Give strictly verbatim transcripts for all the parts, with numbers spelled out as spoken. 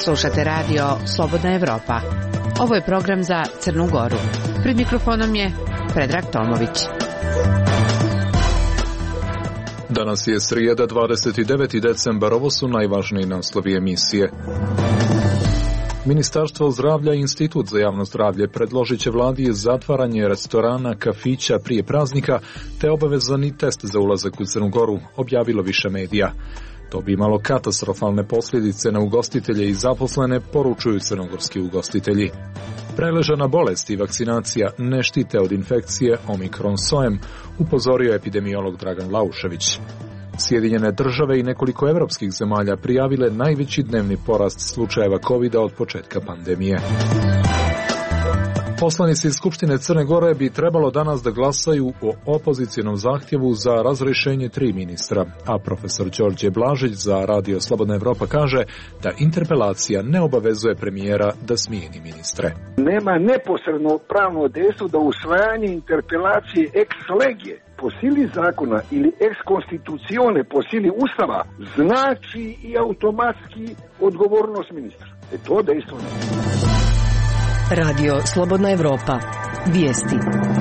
Slušate radio Slobodna Evropa. Ovo je program za Crnu Goru. Pred mikrofonom je Predrag Tomović. Danas je srijeda, dvadeset deveti decembar, ovo su najvažniji naslovi emisije. Ministarstvo zdravlja i Institut za javno zdravlje predložit će vladi zatvaranje restorana, kafića prije praznika te obavezani test za ulazak u Crnu Goru, objavilo više medija. To bi imalo katastrofalne posljedice na ugostitelje i zaposlene, poručuju crnogorski ugostitelji. Preležana bolest i vakcinacija ne štite od infekcije Omikron sojem, upozorio je epidemiolog Dragan Laušević. Sjedinjene države i nekoliko evropskih zemalja prijavile najveći dnevni porast slučajeva kovida od početka pandemije. Poslanici iz Skupštine Crne Gore bi trebalo danas da glasaju o opozicionom zahtjevu za razrješenje tri ministra, a profesor Đorđe Blažić za Radio Slobodna Evropa kaže da interpelacija ne obavezuje premijera da smijeni ministre. Nema neposredno pravno dejstvo da usvajanje interpelacije ex lege po sili zakona ili ex konstitucione po sili ustava znači i automatski odgovornost ministra. E to dejstvo ne. Radio Slobodna Evropa. Vijesti.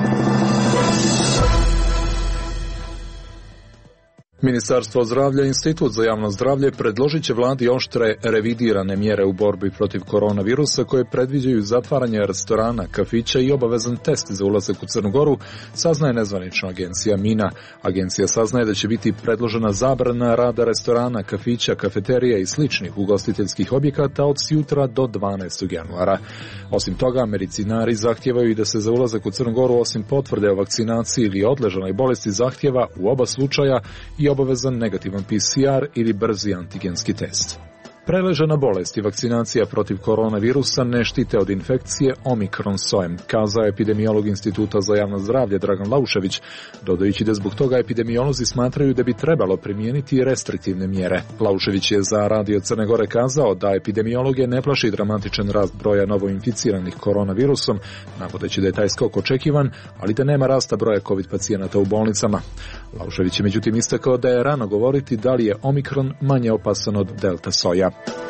Ministarstvo zdravlja i Institut za javno zdravlje predložit će vladi oštre revidirane mjere u borbi protiv koronavirusa koje predviđaju zatvaranje restorana, kafića i obavezan test za ulazak u Crnu Goru, saznaje nezvanična agencija Mina. Agencija saznaje da će biti predložena zabrana rada restorana, kafića, kafeterija i sličnih ugostiteljskih objekata od sjutra do dvanaestog januara. Osim toga, medicinari zahtijevaju i da se za ulazak u Crnu Goru osim potvrde o vakcinaciji ili odležanoj bolesti zahtijeva u oba slučaja i obavezan negativan P C R ili brzi antigenski test. Preležana bolest i vakcinacija protiv koronavirusa ne štite od infekcije Omikron sojem, kazao je epidemiolog Instituta za javno zdravlje Dragan Laušević, dodajući da zbog toga epidemiolozi smatraju da bi trebalo primijeniti restriktivne mjere. Laušević je za Radio Crne Gore kazao da epidemiologe ne plaši dramatičan rast broja novoinficiranih koronavirusom, navodeći da je taj skok očekivan, ali da nema rasta broja COVID pacijenata u bolnicama. Laušević je međutim istakao da je rano govoriti da li je Omikron manje opasan od delta soja.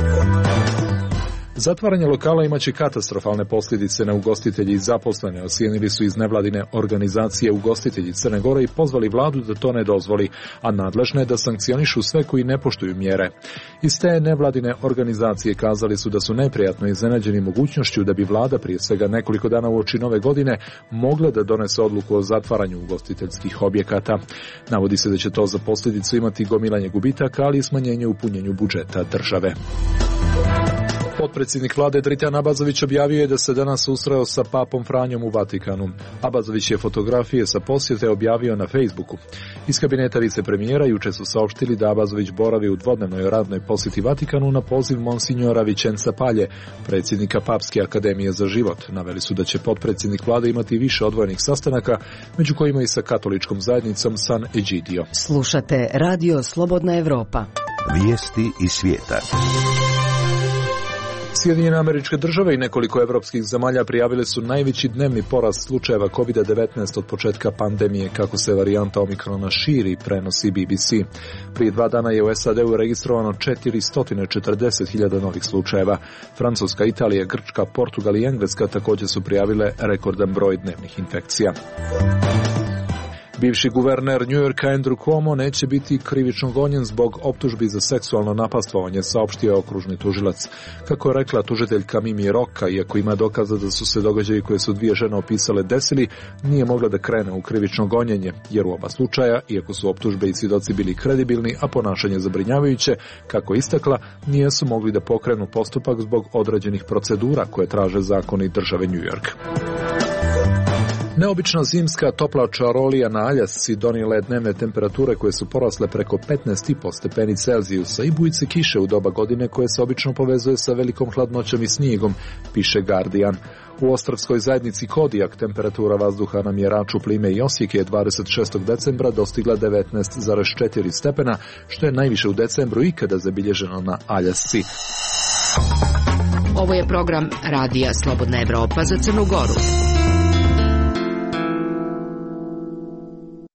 Zatvaranje lokala imaće katastrofalne posljedice na ugostitelji i zaposlene, ocijenili su iz nevladine organizacije ugostitelji Crne Gore i pozvali vladu da to ne dozvoli, a nadležne da sankcionišu sve koji ne poštuju mjere. Iz te nevladine organizacije kazali su da su neprijatno iznenađeni mogućnošću da bi vlada prije svega nekoliko dana uoči nove godine mogla da donese odluku o zatvaranju ugostiteljskih objekata. Navodi se da će to za posljedicu imati gomilanje gubitaka, ali i smanjenje u punjenju budžeta države. Potpredsjednik vlade Dritan Abazović objavio je da se danas susreo sa papom Franjom u Vatikanu. Abazović je fotografije sa posjete objavio na Facebooku. Iz kabineta vicepremijera juče su saopštili da Abazović boravi u dvodnevnoj radnoj posjeti Vatikanu na poziv monsinjora Vicenza Palje, predsjednika Papske akademije za život. Naveli su da će potpredsjednik vlade imati više odvojenih sastanaka, među kojima i sa katoličkom zajednicom San Egidio. Slušate Radio Slobodna Evropa. Vijesti iz svijeta. Sjedinjene Američke Države i nekoliko evropskih zemalja prijavile su najveći dnevni porast slučajeva kovid devetnaest od početka pandemije, kako se varijanta Omikrona širi, prenosi B B C. Prije dva dana je u S A D-u registrovano četiristo četrdeset hiljada novih slučajeva. Francuska, Italija, Grčka, Portugal i Engleska također su prijavile rekordan broj dnevnih infekcija. Bivši guverner New Yorka Andrew Cuomo neće biti krivično gonjen zbog optužbi za seksualno napastvovanje, saopštio je okružni tužilac. Kako je rekla tužiteljka Mimi Rocca, iako ima dokaza da su se događaji koje su dvije žene opisale desili, nije mogla da krene u krivično gonjenje, jer u oba slučaja, iako su optužbe i svjedoci bili kredibilni, a ponašanje zabrinjavajuće, kako je istakla, nije su mogli da pokrenu postupak zbog određenih procedura koje traže zakoni države New York. Neobična zimska topla čarolija na Aljasci donijela je dnevne temperature koje su porasle preko petnaest i po stepeni Celzijusa i bujice kiše u doba godine koje se obično povezuje sa velikom hladnoćom i snijegom, piše Guardian. U Ostravskoj zajednici Kodijak temperatura vazduha na mjeraču plime i osjeke je dvadeset šestog decembra dostigla devetnaest zarez četiri stepena, što je najviše u decembru ikada zabilježeno na Aljasci. Ovo je program Radija Slobodna Evropa za Crnu Goru.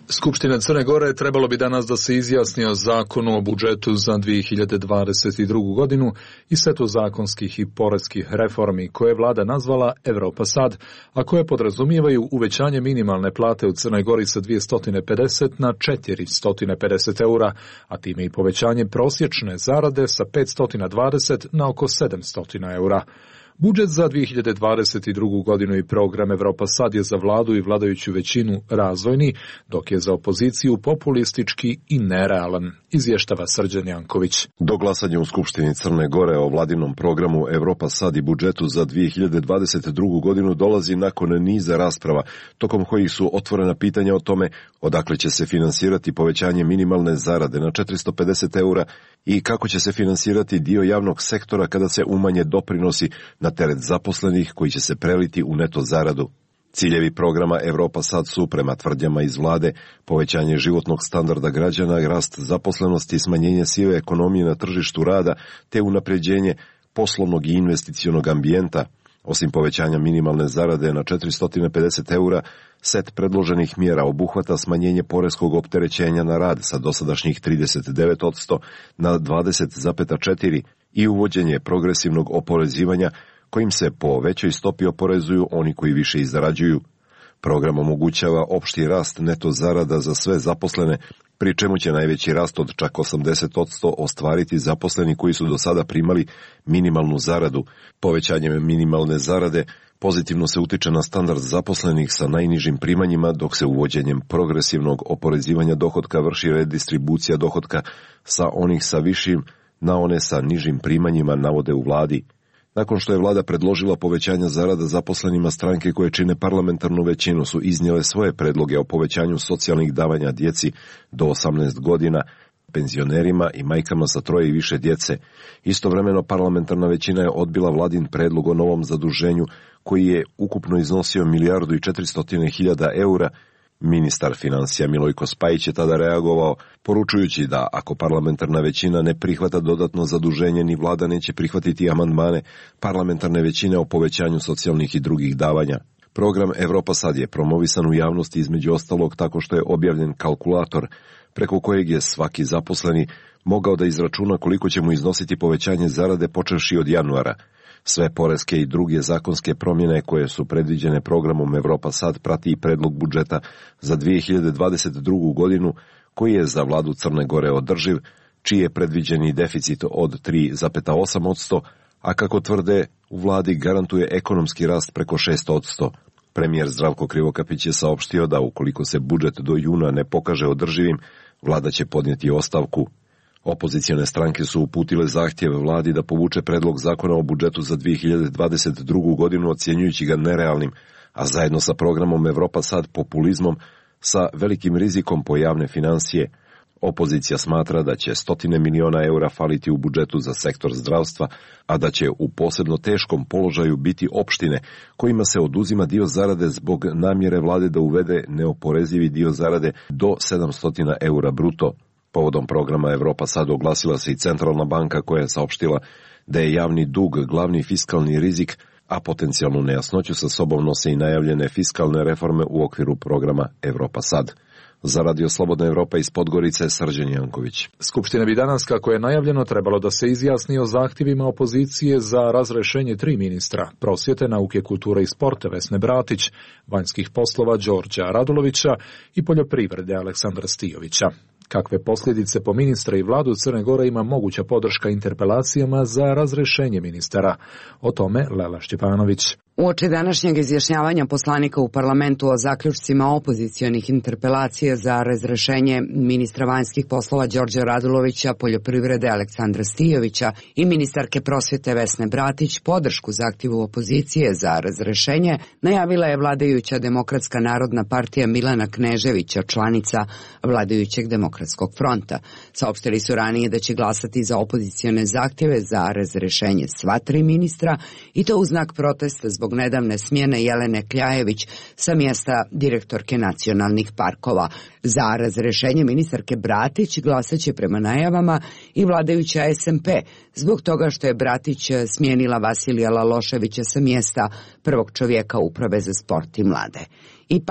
Skupština Crne Gore trebalo bi danas da se izjasni o zakonu o budžetu za dvije hiljade dvadeset drugu. godinu i setu zakonskih i poreskih reformi koje je vlada nazvala Evropa sad, a koje podrazumijevaju uvećanje minimalne plate u Crnoj Gori sa dvjesto pedeset na četiristo pedeset eura, a time i povećanje prosječne zarade sa petsto dvadeset na oko sedamsto eura. Budžet za dvije hiljade dvadeset drugu. godinu i program Evropa sad je za vladu i vladajuću većinu razvojni, dok je za opoziciju populistički i nerealan, izvještava Srđan Janković. Do glasanja u Skupštini Crne Gore o vladinom programu Evropa sad i budžetu za dvije hiljade dvadeset drugu. godinu dolazi nakon niza rasprava, tokom kojih su otvorena pitanja o tome odakle će se finansirati povećanje minimalne zarade na četiristo pedeset eura i kako će se finansirati dio javnog sektora kada se umanje doprinosi na teret zaposlenih koji će se preliti u neto zaradu. Ciljevi programa Evropa sad su, prema tvrdnjama iz vlade, povećanje životnog standarda građana, rast zaposlenosti, smanjenje sive ekonomije na tržištu rada, te unapređenje poslovnog i investicionog ambijenta. Osim povećanja minimalne zarade na četiristo pedeset eura, set predloženih mjera obuhvata smanjenje poreskog opterećenja na rad sa dosadašnjih trideset devet posto na dvadeset zarez četiri posto i uvođenje progresivnog oporezivanja kojim se po većoj stopi oporezuju oni koji više i zarađuju. Program omogućava opšti rast neto zarada za sve zaposlene, pri čemu će najveći rast od čak osamdeset posto ostvariti zaposleni koji su do sada primali minimalnu zaradu. Povećanjem minimalne zarade pozitivno se utiče na standard zaposlenih sa najnižim primanjima, dok se uvođenjem progresivnog oporezivanja dohotka vrši redistribucija dohotka sa onih sa višim na one sa nižim primanjima, navode u vladi. Nakon što je vlada predložila povećanja zarada zaposlenima, stranke koje čine parlamentarnu većinu su iznijele svoje predloge o povećanju socijalnih davanja djeci do osamnaest godina, penzionerima i majkama sa troje i više djece. Istovremeno parlamentarna većina je odbila vladin predlog o novom zaduženju koji je ukupno iznosio milijardu i četiristo hiljada eura. Ministar financija Milojko Spajić je tada reagovao, poručujući da ako parlamentarna većina ne prihvata dodatno zaduženje, ni vlada neće prihvatiti amandmane parlamentarne većine o povećanju socijalnih i drugih davanja. Program Evropa sad je promovisan u javnosti između ostalog tako što je objavljen kalkulator, preko kojeg je svaki zaposleni mogao da izračuna koliko će mu iznositi povećanje zarade počevši od januara. Sve poreske i druge zakonske promjene koje su predviđene programom Evropa sad prati i predlog budžeta za dvije hiljade dvadeset drugu. godinu koji je za vladu Crne Gore održiv, čiji je predviđeni deficit od tri zarez osam posto, a kako tvrde u vladi garantuje ekonomski rast preko šest posto. Premijer Zdravko Krivokapić je saopštio da ukoliko se budžet do juna ne pokaže održivim, vlada će podnijeti ostavku. Opozicione stranke su uputile zahtjeve vladi da povuče predlog zakona o budžetu za dvije hiljade dvadeset drugu. godinu ocjenjujući ga nerealnim, a zajedno sa programom Evropa sad populizmom sa velikim rizikom po javne financije. Opozicija smatra da će stotine miliona eura faliti u budžetu za sektor zdravstva, a da će u posebno teškom položaju biti opštine kojima se oduzima dio zarade zbog namjere vlade da uvede neoporezivi dio zarade do sedamsto eura bruto. Povodom programa Evropa sad oglasila se i Centralna banka koja je saopštila da je javni dug glavni fiskalni rizik, a potencijalnu nejasnoću sa sobom nose i najavljene fiskalne reforme u okviru programa Evropa sad. Za Radio Slobodna Evropa iz Podgorice, Srđan Janković. Skupština bi danas, kako je najavljeno, trebalo da se izjasni o zahtjevima opozicije za razrešenje tri ministra, prosvjete, nauke, kulture i sporta Vesne Bratić, vanjskih poslova Đorđa Radulovića i poljoprivrede Aleksandra Stijovića. Kakve posljedice po ministra i vladu Crne Gore ima moguća podrška interpelacijama za razrešenje ministara? O tome Lela Šćepanović. Uoči današnjeg izjašnjavanja poslanika u parlamentu o zaključcima opozicionih interpelacija za razrešenje ministra vanjskih poslova Đorđa Radulovića, poljoprivrede Aleksandra Stijovića i ministarke prosvjete Vesne Bratić, podršku zahtjevu opozicije za razrešenje najavila je vladajuća Demokratska narodna partija Milana Kneževića, članica vladajućeg Demokratskog fronta. Saopštili su ranije da će glasati za opozicione zahtjeve za razrešenje sva tri ministra i to u znak protesta zbog nedavne smjene Jelene Kljajević sa mjesta direktorke nacionalnih parkova. Za razrešenje ministarke Bratić glasaće prema najavama i vladajuća es em pe, zbog toga što je Bratić smijenila Vasilija Laloševića sa mjesta prvog čovjeka uprave za sport i mlade. Ipak,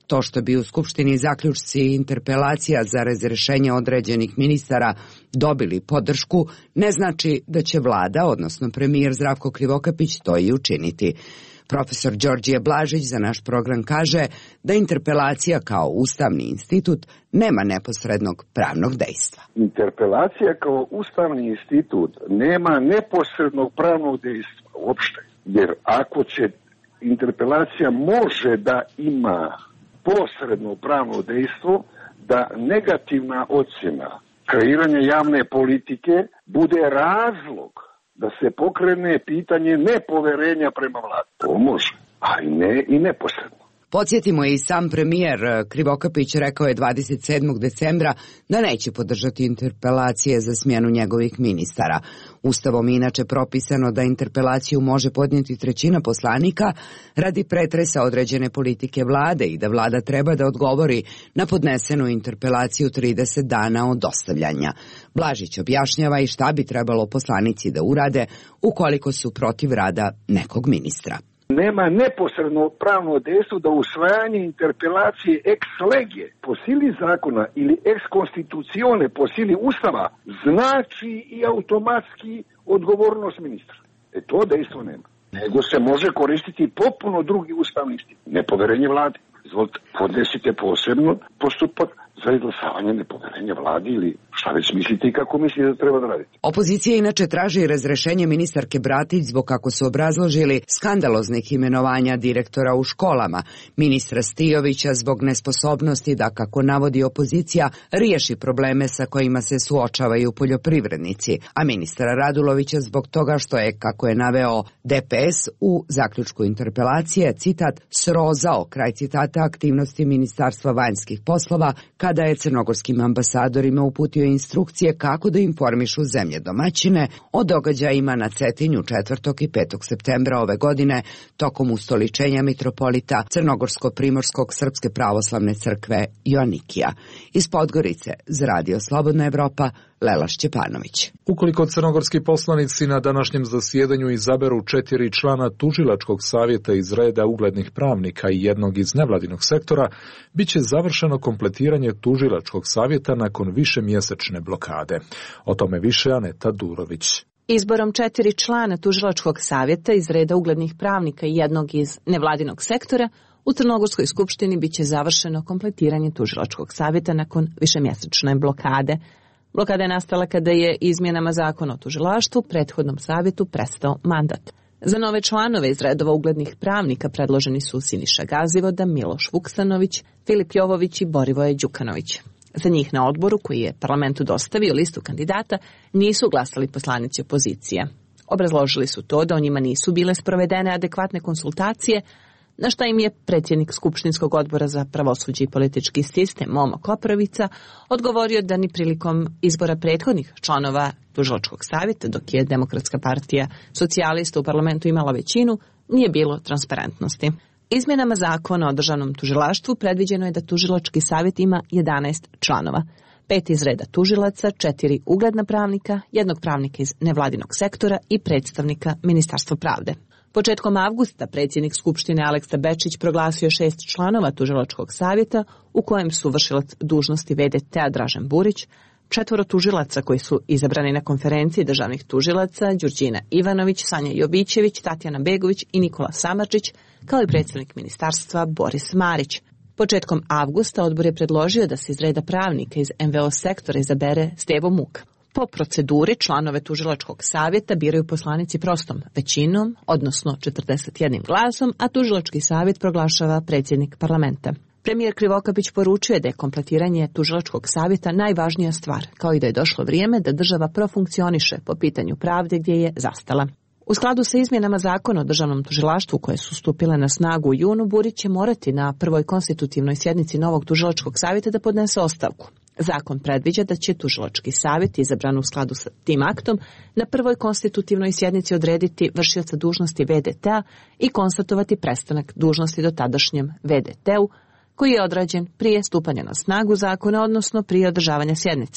To što bi u Skupštini zaključci i interpelacija za razrešenje određenih ministara dobili podršku, ne znači da će vlada, odnosno premijer Zdravko Krivokapić, to i učiniti. Profesor Đorđije Blažić za naš program kaže da interpelacija kao ustavni institut nema neposrednog pravnog dejstva. Interpelacija kao ustavni institut nema neposrednog pravnog dejstva uopšte. Jer ako će interpelacija može da ima posredno pravno dejstvo, da negativna ocjena kreiranja javne politike bude razlog da se pokrene pitanje nepoverenja prema vladi. To može, ali ne i neposredno. Podsjetimo, i sam premijer Krivokapić rekao je dvadeset sedmog decembra da neće podržati interpelacije za smjenu njegovih ministara. Ustavom je inače propisano da interpelaciju može podnijeti trećina poslanika radi pretresa određene politike vlade i da vlada treba da odgovori na podnesenu interpelaciju trideset dana od dostavljanja. Blažić objašnjava i šta bi trebalo poslanici da urade ukoliko su protiv rada nekog ministra. Nema neposredno pravno dejstvo da usvajanje interpelacije ex lege po sili zakona ili ex konstitucione po sili ustava znači i automatski odgovornost ministra. E to dejstvo nema. Nego se može koristiti popuno drugi ustavni institut. Nepoverenje vladi. Izvolite, podnesite posebno postupak za izglasavanje nepoverenja vladi ili šta već mislite i kako mislite da treba da radite. Opozicija inače traži razrešenje ministarke Bratić zbog, kako su obrazložili, skandaloznih imenovanja direktora u školama, ministra Stijovića zbog nesposobnosti da, kako navodi opozicija, riješi probleme sa kojima se suočavaju poljoprivrednici, a ministra Radulovića zbog toga što je, kako je naveo D P S u zaključku interpelacije, citat, srozao, kraj citata, aktivnosti Ministarstva vanjskih poslova kada je crnogorskim ambasadorima uputio instrukcije kako da informišu zemlje domaćine o događajima na Cetinju četvrtog i petog septembra ove godine tokom ustoličenja mitropolita Crnogorsko-Primorskog Srpske pravoslavne crkve Joanikija. Iz Podgorice za Radio Slobodna Evropa, Lela Šćepanović. Ukoliko crnogorski poslanici na današnjem zasjedanju izaberu četiri člana tužilačkog savjeta iz reda uglednih pravnika i jednog iz nevladinog sektora, bit će završeno kompletiranje tužilačkog savjeta nakon višemjesečne blokade. O tome više Aneta Durović. Izborom četiri člana tužilačkog savjeta iz reda uglednih pravnika i jednog iz nevladinog sektora, u Crnogorskoj skupštini bit će završeno kompletiranje tužilačkog savjeta nakon višemjesečne blokade. Blokada je nastala kada je izmjenama zakona o tužilaštvu prethodnom savjetu prestao mandat. Za nove članove iz redova uglednih pravnika predloženi su Siniša Gazivoda, Miloš Vuksanović, Filip Jovović i Borivoje Đukanović. Za njih na odboru, koji je parlamentu dostavio listu kandidata, nisu glasali poslanici opozicije. Obrazložili su to da o njima nisu bile sprovedene adekvatne konsultacije, na šta im je predsjednik Skupštinskog odbora za pravosuđe i politički sistem Momo Koprovica odgovorio da ni prilikom izbora prethodnih članova tužilačkog savjeta, dok je Demokratska partija socijalista u parlamentu imala većinu, nije bilo transparentnosti. Izmjenama zakona o državnom tužilaštvu predviđeno je da tužilački savjet ima jedanaest članova. Pet iz reda tužilaca, četiri ugledna pravnika, jednog pravnika iz nevladinog sektora i predstavnika Ministarstva pravde. Početkom avgusta predsjednik Skupštine Aleksa Bečić proglasio šest članova tužilačkog savjeta, u kojem su vršilac dužnosti V D T-a Dražen Burić, četvoro tužilaca koji su izabrani na konferenciji državnih tužilaca Đurđina Ivanović, Sanja Jovićević, Tatjana Begović i Nikola Samardžić, kao i predsjednik ministarstva Boris Marić. Početkom avgusta odbor je predložio da se iz reda pravnika iz M V O sektora izabere Stevo Muk. Po proceduri članove tužilačkog savjeta biraju poslanici prostom većinom, odnosno četrdeset jednim glasom, a tužilački savjet proglašava predsjednik parlamenta. Premijer Krivokapić poručuje da je kompletiranje tužilačkog savjeta najvažnija stvar, kao i da je došlo vrijeme da država profunkcioniše po pitanju pravde gdje je zastala. U skladu sa izmjenama zakona o državnom tužilaštvu koje su stupile na snagu u junu, Burić će morati na prvoj konstitutivnoj sjednici novog tužilačkog savjeta da podnese ostavku. Zakon predviđa da će tužilački savjet, izabran u skladu sa tim aktom, na prvoj konstitutivnoj sjednici odrediti vršioca dužnosti V D T-a i konstatovati prestanak dužnosti do tadašnjem V D T-u, koji je odrađen prije stupanja na snagu zakona, odnosno prije održavanja sjednice.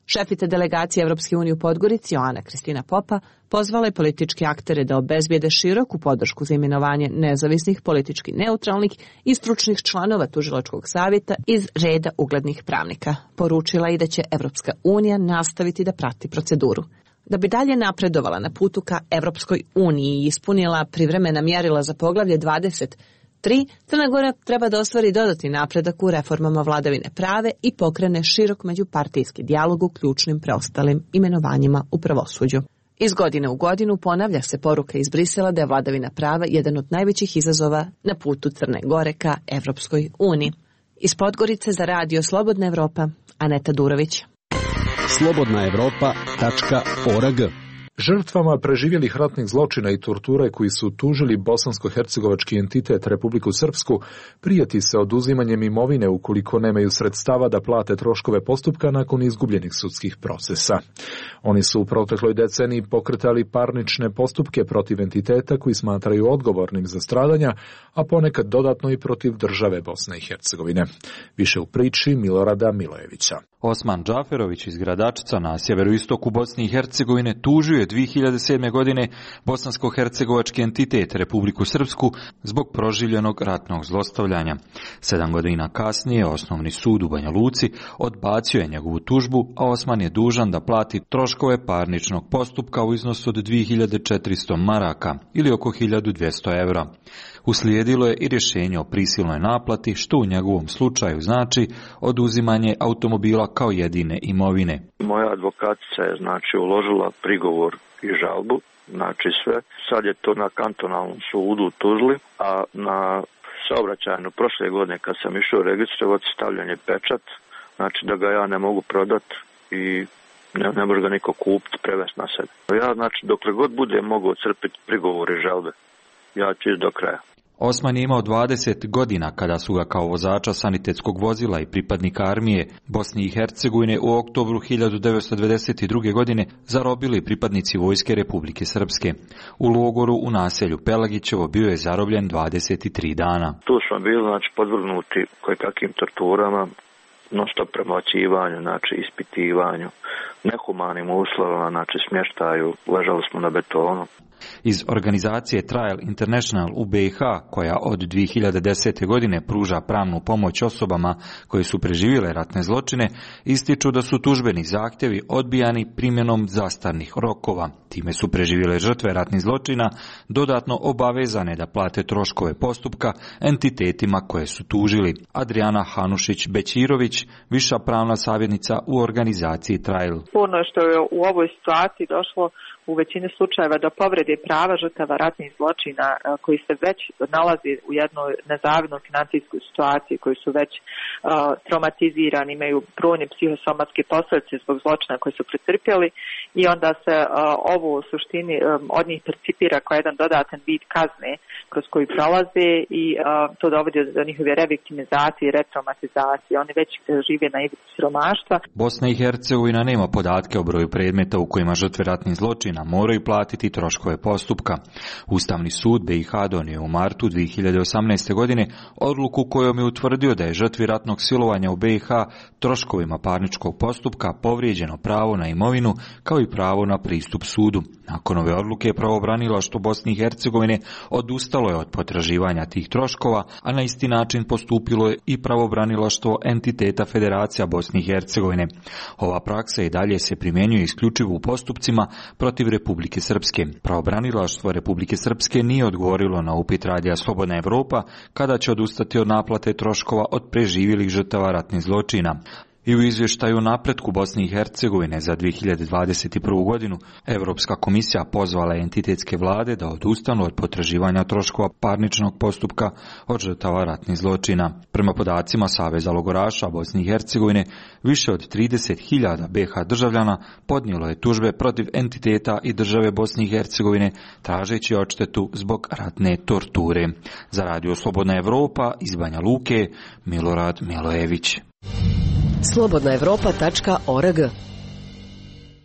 Šefica delegacije Evropske unije u Podgorici, Joana Kristina Popa, pozvala je političke aktere da obezbijede široku podršku za imenovanje nezavisnih, politički neutralnih i stručnih članova tužilačkog savjeta iz reda uglednih pravnika. Poručila i da će Evropska unija nastaviti da prati proceduru. Da bi dalje napredovala na putu ka Evropskoj uniji i ispunila privremena mjerila za poglavlje dvadeset tri, Crna Gora treba da ostvari dodatni napredak u reformama vladavine prave i pokrene širok međupartijski dijalog u ključnim preostalim imenovanjima u pravosuđu. Iz godine u godinu ponavlja se poruka iz Brisela da je vladavina prava jedan od najvećih izazova na putu Crne Gore ka Evropskoj uniji. Iz Podgorice za radio Slobodna Evropa, Aneta Durović. slobodna evropa tačka org. Žrtvama preživjelih ratnih zločina i torture koji su tužili bosansko-hercegovački entitet Republiku Srpsku prijeti se oduzimanjem imovine ukoliko nemaju sredstava da plate troškove postupka nakon izgubljenih sudskih procesa. Oni su u protekloj deceniji pokretali parnične postupke protiv entiteta koji smatraju odgovornim za stradanja, a ponekad dodatno i protiv države Bosne i Hercegovine. Više u priči Milorada Milojevića. Osman Džaferović iz Gradačca na sjeveroistoku Bosne i Hercegovine tužio je dvije hiljade sedme. godine bosansko-hercegovački entitet Republiku Srpsku zbog proživljenog ratnog zlostavljanja. Sedam godina kasnije Osnovni sud u Banja Luci odbacio je njegovu tužbu, a Osman je dužan da plati troškove parničnog postupka u iznosu od dvije hiljade četiristo maraka ili oko hiljadu dvjesto evra. Uslijedilo je i rješenje o prisilnoj naplati, što u njegovom slučaju znači oduzimanje automobila kao jedine imovine. Moja advokatica je znači uložila prigovor i žalbu, znači sve. Sad je to na kantonalnom sudu u Tuzli, a na saobraćajnu prošle godine kad sam išao registrovati stavljen je pečat, znači da ga ja ne mogu prodati i ne, ne može ga niko kupiti, prevesti na sebe. Ja znači dokle god bude mogao crpiti prigovor i žalbe, ja ću iz do kraja. Osman je imao dvadeset godina kada su ga kao vozača sanitetskog vozila i pripadnika armije Bosne i Hercegovine u oktobru hiljadu devetsto devedeset druge. godine zarobili pripadnici Vojske Republike Srpske. U logoru u naselju Pelagićevo bio je zarobljen dvadeset tri dana. Tu smo bili znači podvrgnuti kojekakvim torturama, non-stop premlaćivanju, znači ispitivanju, nehumanim uslovima, znači smještaju, ležali smo na betonu. Iz organizacije Trial International u B i H, koja od dvije hiljade desete. godine pruža pravnu pomoć osobama koje su preživjele ratne zločine, ističu da su tužbeni zahtjevi odbijani primjenom zastarnih rokova. Time su preživjele žrtve ratnih zločina dodatno obavezane da plate troškove postupka entitetima koje su tužili. Adriana Hanušić-Bećirović, viša pravna savjetnica u organizaciji Trial. Puno što je u ovoj situaciji došlo u većini slučajeva do povrede prava žrtava ratnih zločina koji se već nalazi u jednoj nezavidnoj financijskoj situaciji, koji su već uh, traumatizirani, imaju brojne psihosomatske posljedice zbog zločina koje su pretrpjeli i onda se uh, ovo u suštini um, od njih percipira kao jedan dodatan vid kazne kroz koju prolaze i uh, to dovodi do njihove reviktimizacije i retraumatizacije. Oni već žive na ivici siromaštva. Bosna i Hercegovina nema podatke o broju predmeta u kojima žrtve ratnih zločina moraju platiti troškove postupka. Ustavni sud B i H donio u martu dvije hiljade osamnaeste. godine odluku kojom je utvrdio da je žrtvi ratnog silovanja u B i H troškovima parničkog postupka povrijeđeno pravo na imovinu kao i pravo na pristup sudu. Nakon ove odluke pravobranilaštvo Bosne i Hercegovine odustalo je od potraživanja tih troškova, a na isti način postupilo je i pravobranilaštvo entiteta Federacija Bosne i Hercegovine. Ova praksa i dalje se primjenjuje isključivo u postupcima protiv Republike Srpske. Pravobranilaštvo Republike Srpske nije odgovorilo na upit radija Slobodna Evropa kada će odustati od naplate troškova od preživjelih žrtava ratnih zločina. I u izvještaju o napretku Bosne i Hercegovine za dvije hiljade dvadeset prvu. godinu Europska komisija pozvala je entitetske vlade da odustanu od potraživanja troškova parničnog postupka od žrtava ratnih zločina. Prema podacima Saveza logoraša Bosne i Hercegovine, više od trideset hiljada B H državljana podnijelo je tužbe protiv entiteta i države Bosne i Hercegovine tražeći odštetu zbog ratne torture. Za radio Slobodna Evropa iz Banja Luke, Milorad Milojević. slobodna evropa tačka org.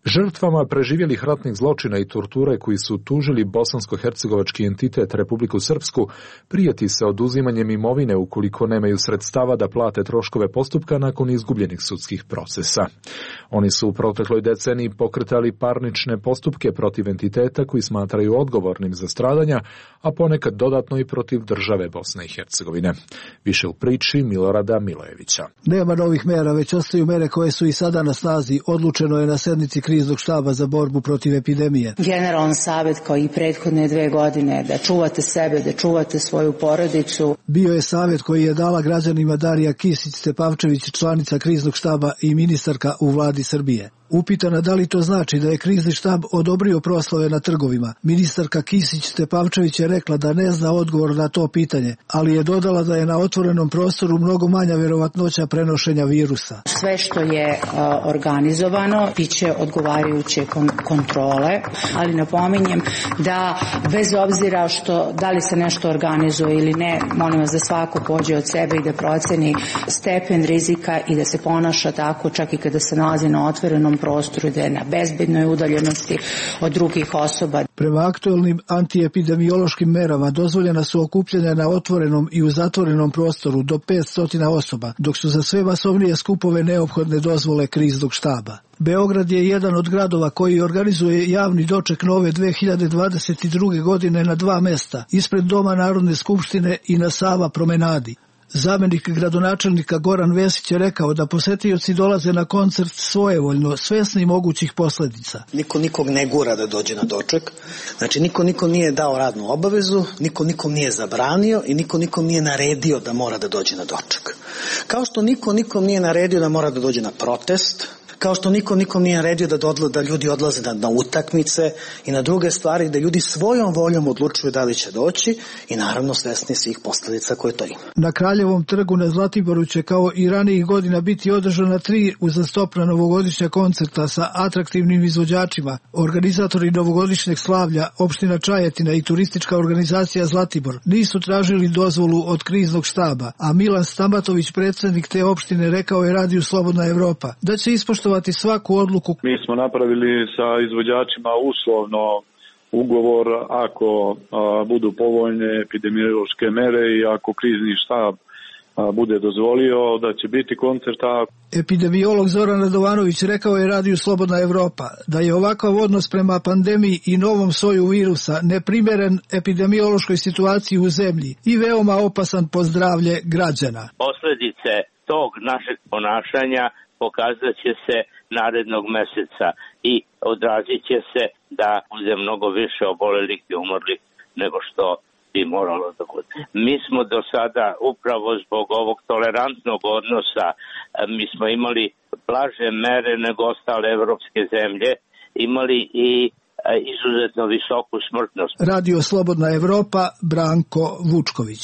Žrtvama preživjelih ratnih zločina i torture koji su tužili bosansko-hercegovački entitet Republiku Srpsku prijeti se oduzimanjem imovine ukoliko nemaju sredstava da plate troškove postupka nakon izgubljenih sudskih procesa. Oni su u protekloj deceniji pokretali parnične postupke protiv entiteta koji smatraju odgovornim za stradanja, a ponekad dodatno i protiv države Bosne i Hercegovine. Više u priči Milorada Milojevića. Nema novih mera, već ostaju mere koje su i sada na snazi. Odlučeno je na sednici kriznog štaba za borbu protiv epidemije. Generalan savjet kao i prethodne dve godine da čuvate sebe, da čuvate svoju porodicu. Bio je savjet koji je dala građanima Darija Kisić-Tepavčević, članica kriznog štaba i ministarka u vladi Srbije. Upitana da li to znači da je krizni štab odobrio proslave na trgovima, ministarka Kisić-Tepavčević je rekla da ne zna odgovor na to pitanje, ali je dodala da je na otvorenom prostoru mnogo manja verovatnoća prenošenja virusa. Sve što je uh, organizovano biće odgovarajuće kon- kontrole, ali napominjem da bez obzira što da li se nešto organizuje ili ne, molim vas da svako pođe od sebe i da proceni stepen rizika i da se ponaša tako čak i kada se nalazi na otvorenom prostoru, da je na bezbednoj udaljenosti od drugih osoba. Prema aktuelnim antiepidemiološkim merama dozvoljena su okupljanja na otvorenom i u zatvorenom prostoru do petsto osoba, dok su za sve masovnije skupove neophodne dozvole kriznog štaba. Beograd je jedan od gradova koji organizuje javni doček nove dve hiljade dvadeset druge. godine na dva mesta, ispred Doma Narodne skupštine i na Sava promenadi. Zamenik gradonačelnika Goran Vesić je rekao da posetioci dolaze na koncert svojevoljno, svesni mogućih posljedica. Niko nikog ne gura da dođe na doček, znači niko nikom nije dao radnu obavezu, niko nikom nije zabranio i niko nikom nije naredio da mora da dođe na doček. Kao što niko nikom nije naredio da mora da dođe na protest, kao što niko nikom nije naredio da, odla, da ljudi odlaze na, na utakmice i na druge stvari, da ljudi svojom voljom odlučuju da li će doći i naravno svesni svih posljedica koje to ima. Na Kraljevom trgu na Zlatiboru će kao i ranijih godina biti održana tri uzastopna novogodišnja koncerta sa atraktivnim izvođačima. Organizatori novogodišnjeg slavlja, opština Čajetina i turistička organizacija Zlatibor nisu tražili dozvolu od kriznog štaba, a Milan Stamatović, predsjednik te opštine, rekao je Radiju Slobodna Evropa da će ispoštovati svaku odluku. Mi smo napravili sa izvođačima uslovno ugovor ako a, budu povoljne epidemiološke mere i ako krizni štab a, bude dozvolio da će biti koncerta. Epidemiolog Zoran Radovanović rekao je Radiju Slobodna Evropa da je ovakav odnos prema pandemiji i novom soju virusa neprimeren epidemiološkoj situaciji u zemlji i veoma opasan po zdravlje građana. Posljedice tog našeg ponašanja pokazat će se narednog meseca i odrazit će se da bude mnogo više obolelih i umrlih nego što bi moralo da bude. Mi smo do sada upravo zbog ovog tolerantnog odnosa, mi smo imali blaže mere nego ostale evropske zemlje, imali i izuzetno visoku smrtnost. Radio Slobodna Evropa, Branko Vučković.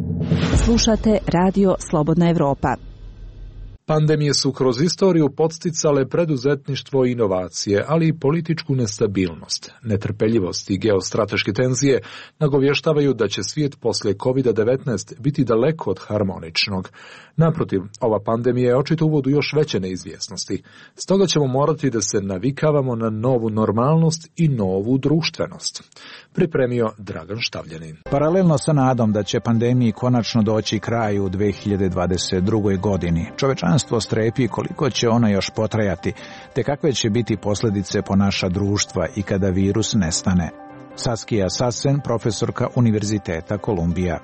Slušate Radio Slobodna Evropa. Pandemije su kroz istoriju podsticale preduzetništvo i inovacije, ali i političku nestabilnost. Netrpeljivost i geostrateške tenzije nagovještavaju da će svijet poslije kovid devetnaest biti daleko od harmoničnog. Naprotiv, ova pandemija je očito uvod u još veće neizvjesnosti. Stoga ćemo morati da se navikavamo na novu normalnost i novu društvenost. Pripremio Dragan Štavljanin. Paralelno sa nadom da će pandemiji konačno doći kraju u dve hiljade dvadeset drugoj. godini, čovečanstvo strepi koliko će ona još potrajati, te kakve će biti posljedice po naša društva i kada virus nestane. Saskia Sassen, profesorka Univerziteta Kolumbija.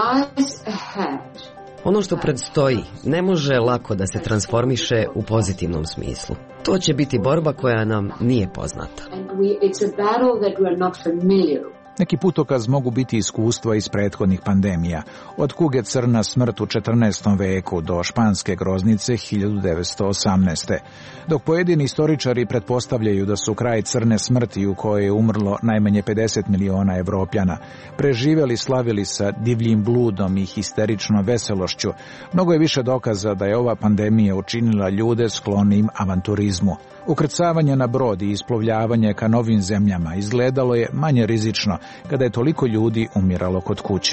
Ono što predstoji ne može lako da se transformiše u pozitivnom smislu. To će biti borba koja nam nije poznata. Neki putokaz mogu biti iskustva iz prethodnih pandemija, od kuge crna smrt u četrnaestom veku do španske groznice hiljadu devetsto osamnaeste. Dok pojedini istoričari pretpostavljaju da su kraj crne smrti u kojoj je umrlo najmanje pedeset miliona Evropljana, preživjeli slavili sa divljim bludom i histeričnom veselošću, mnogo je više dokaza da je ova pandemija učinila ljude sklonim avanturizmu. Ukrcavanje na brod i isplovljavanje ka novim zemljama izgledalo je manje rizično kada je toliko ljudi umiralo kod kuće.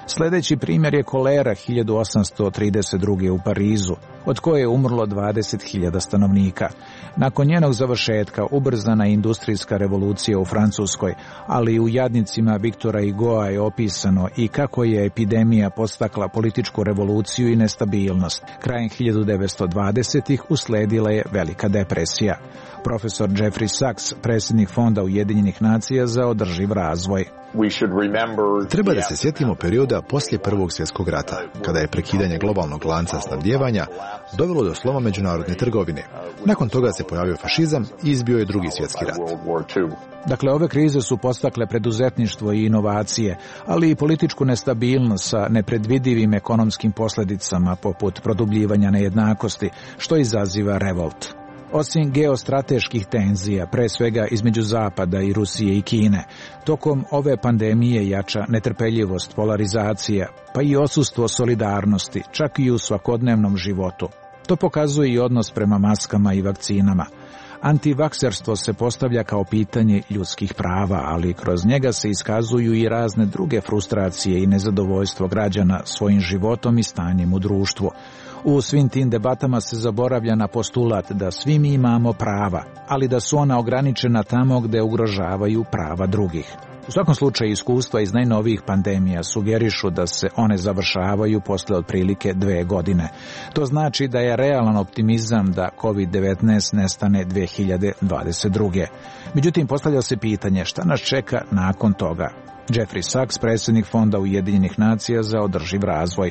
Sljedeći primjer je kolera hiljadu osamsto trideset druge. u Parizu, od koje je umrlo dvadeset hiljada stanovnika. Nakon njenog završetka ubrzana je industrijska revolucija u Francuskoj, ali i u jadnicima Viktora Hugoa je opisano i kako je epidemija podstakla političku revoluciju i nestabilnost. Krajem hiljadu devetsto dvadesetih usledila je velika depresija. Profesor Jeffrey Sachs, predsjednik Fonda Ujedinjenih nacija za održiv razvoj. Treba da se sjetimo perioda poslije Prvog svjetskog rata, kada je prekidanje globalnog lanca snabdijevanja dovelo do sloma međunarodne trgovine. Nakon toga se pojavio fašizam i izbio je Drugi svjetski rat. Dakle, ove krize su podstakle preduzetništvo i inovacije, ali i političku nestabilnost sa nepredvidivim ekonomskim posljedicama poput produbljivanja nejednakosti, što izaziva revolt. Osim geostrateških tenzija, pre svega između Zapada i Rusije i Kine, tokom ove pandemije jača netrpeljivost, polarizacija, pa i odsustvo solidarnosti, čak i u svakodnevnom životu. To pokazuje i odnos prema maskama i vakcinama. Antivakserstvo se postavlja kao pitanje ljudskih prava, ali kroz njega se iskazuju i razne druge frustracije i nezadovoljstvo građana svojim životom i stanjem u društvu. U svim tim debatama se zaboravlja na postulat da svi mi imamo prava, ali da su ona ograničena tamo gde ugrožavaju prava drugih. U svakom slučaju iskustva iz najnovijih pandemija sugerišu da se one završavaju posle otprilike dve godine. To znači da je realan optimizam da kovid devetnaest nestane dve hiljade dvadeset druge. Međutim, postavlja se pitanje šta nas čeka nakon toga. Jeffrey Sachs, predsjednik Fonda Ujedinjenih nacija za održiv razvoj.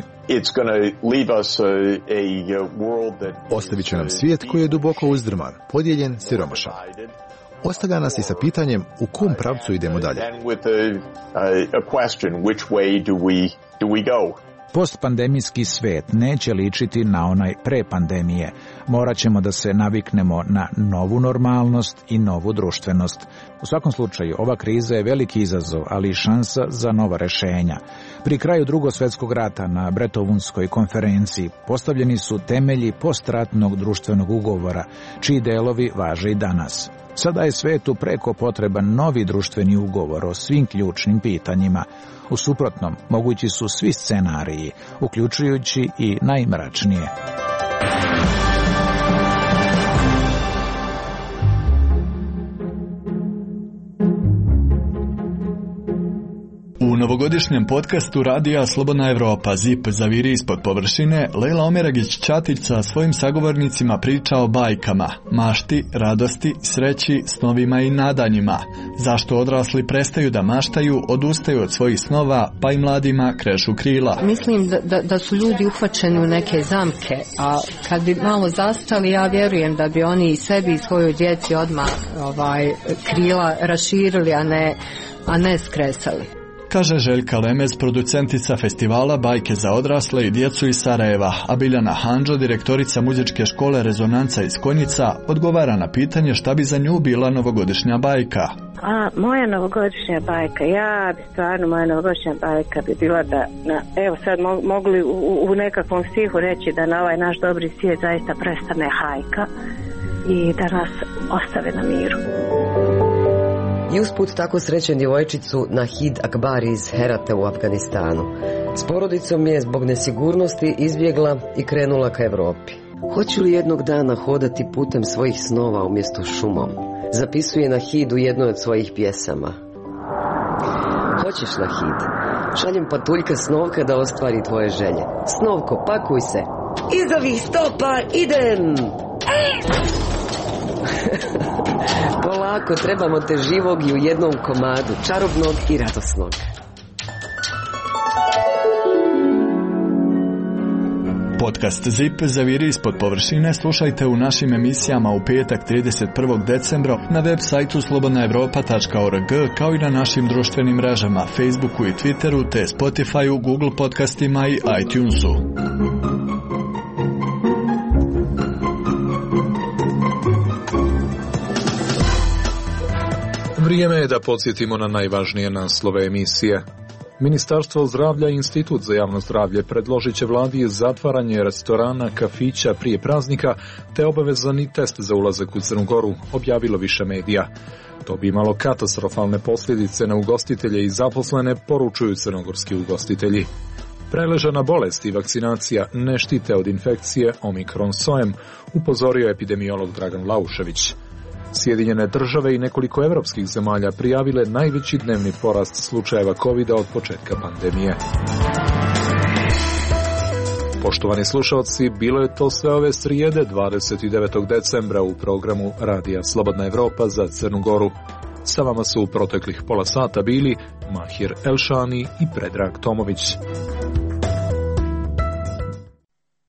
Ostavit će nam svijet koji je duboko uzdrman, podijeljen, siromašan. Ostavlja nas i sa pitanjem u kom pravcu idemo dalje. Postpandemijski svet neće ličiti na onaj pre pandemije. Morat ćemo da se naviknemo na novu normalnost i novu društvenost. U svakom slučaju, ova kriza je veliki izazov, ali i šansa za nova rešenja. Pri kraju Drugog svjetskog rata na Brettonwoodskoj konferenciji postavljeni su temelji postratnog društvenog ugovora, čiji delovi važe i danas. Sada je svetu preko potreban novi društveni ugovor o svim ključnim pitanjima. U suprotnom, mogući su svi scenariji, uključujući i najmračnije. U novogodišnjem podcastu Radija Slobodna Evropa Zip zaviri ispod površine, Lejla Omeragić-Ćatić sa svojim sagovornicima priča o bajkama, mašti, radosti, sreći, snovima i nadanjima. Zašto odrasli prestaju da maštaju, odustaju od svojih snova, pa i mladima krešu krila. Mislim da, da, da su ljudi uhvaćeni u neke zamke, a kad bi malo zastali, ja vjerujem da bi oni i sebi i svojoj djeci odmah ovaj, krila raširili, a ne, a ne skresali. Kaže Željka Lemez, producentica festivala Bajke za odrasle i djecu iz Sarajeva, a Biljana Handžo, direktorica muzičke škole Rezonanca iz Konjica, odgovara na pitanje šta bi za nju bila novogodišnja bajka. A moja novogodišnja bajka, ja bi stvarno, moja novogodišnja bajka bi bila da, na, evo sad mo, mogli u, u nekakvom stihu reći da na ovaj naš dobri svijet zaista prestane hajka i da nas ostave na miru. I usput tako srećen djevojčicu Nahid Akbar iz Herate u Afganistanu. S porodicom je zbog nesigurnosti izbjegla i krenula ka Evropi. Hoću li jednog dana hodati putem svojih snova umjesto šumom? Zapisuje Nahid u jednoj od svojih pjesama. Hoćeš, Nahid? Šaljem patuljka Snovka da ostvari tvoje želje. Snovko, pakuj se. Iz ovih stopa idem! Polako, trebamo te živog i u jednom komadu, čarobnog i radosnog. Podcast Zip zaviri ispod površine slušajte u našim emisijama u petak trideset prvog decembra na web sajtu slobodna evropa tačka org kao i na našim društvenim mrežama Facebooku i Twitteru te Spotifyu, Google podcastima i iTunesu. Vrijeme je da podsjetimo na najvažnije naslove emisije. Ministarstvo zdravlja i Institut za javno zdravlje predložit će vladi zatvaranje restorana, kafića prije praznika te obavezani test za ulazak u Crnu Goru, objavilo više medija. To bi imalo katastrofalne posljedice na ugostitelje i zaposlene, poručuju crnogorski ugostitelji. Preležana bolest i vakcinacija ne štite od infekcije omikron sojem, upozorio epidemiolog Dragan Laušević. Sjedinjene države i nekoliko evropskih zemalja prijavile najveći dnevni porast slučajeva kovida od početka pandemije. Poštovani slušalci, bilo je to sve ove srijede dvadeset devetog decembra u programu Radija Slobodna Evropa za Crnu Goru. Sa vama su u proteklih pola sata bili Mahir Elšani i Predrag Tomović.